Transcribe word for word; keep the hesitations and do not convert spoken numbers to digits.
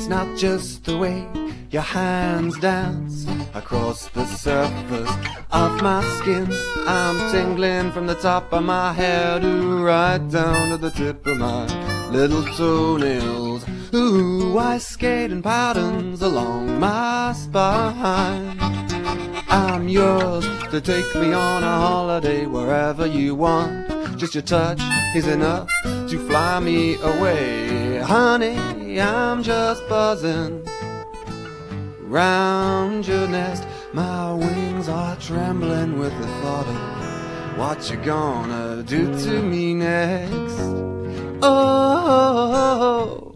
It's not just the way your hands dance across the surface of my skin. I'm tingling from the top of my head to right down to the tip of my little toenails. Ooh, I skate in patterns along my spine. I'm yours to take me on a holiday wherever you want. Just your touch is enough to fly me away. Honey, I'm just buzzing round your nest. My wings are trembling with the thought of what you're gonna do to me next. Oh,